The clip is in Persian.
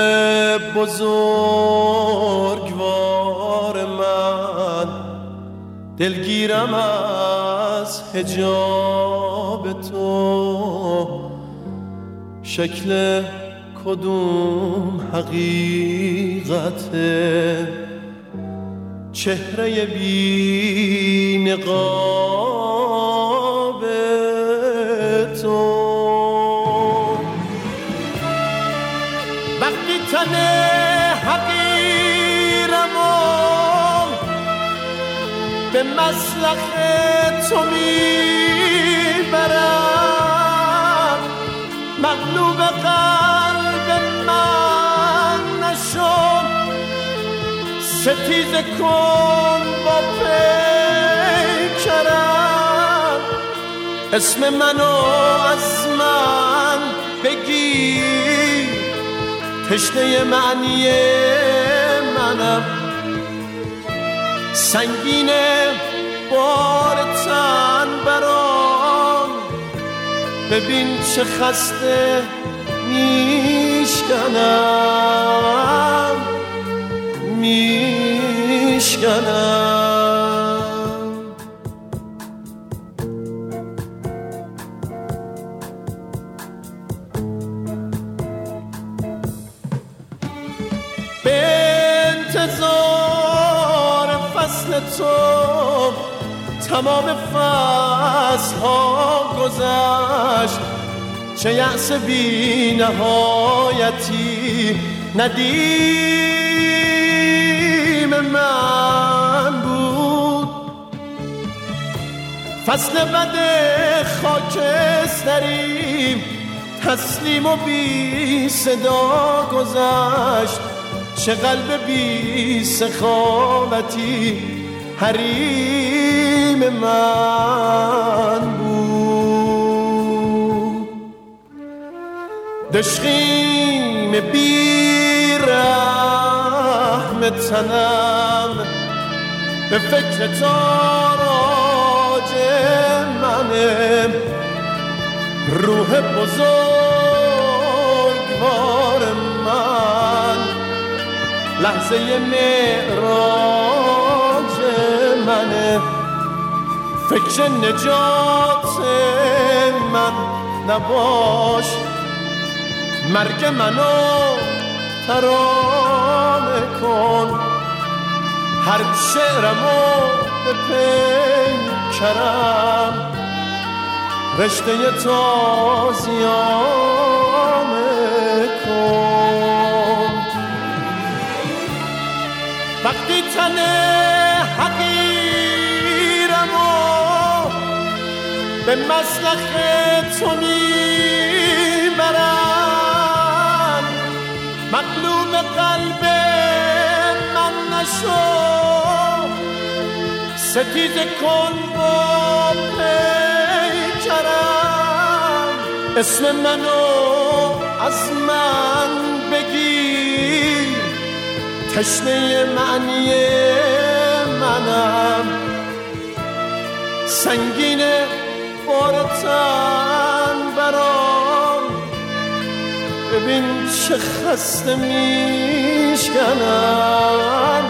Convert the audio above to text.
بزرگوار من، دلگیرم از حجاب تو. شکل کدوم حقیقته، چهره بی نقاب تو. وقتی تن حقیرم و به مسلخ تو میبرم، مغلوب قلب من نشو، ستیزه کن با پیکرم. اسم منو از من بگیر، تشنه معنی منم. سنگینه بار تن برام، ببین چه خسته میشکنم میشکنم. به انتظار فصل تو تمام فصل ها گذشت، چه یأس بی نهایتی ندیم من بود. فصل بد خاکستری تسلیم و بی صدا گذشت، چه قلب بی سخاوتی حریم من بود. دشخیم بی رحم تنم، به فکر تاراج منه. روح بزرگوار من، لحظه معراج منه. فکر نجات من نباش، مرگ منو ترانه کن. هر شعرمو به پیکرم، رشته تازیانه کن. وقتی تن حقیرم و به مسلخ تو میبرم، مغلوب قلب من نشو، ستیزه کن با پیکرم. اسم منو از من بگیر، تشنه معنی منم. سنگینه بار تن برام، ببین چه خسته میشکنم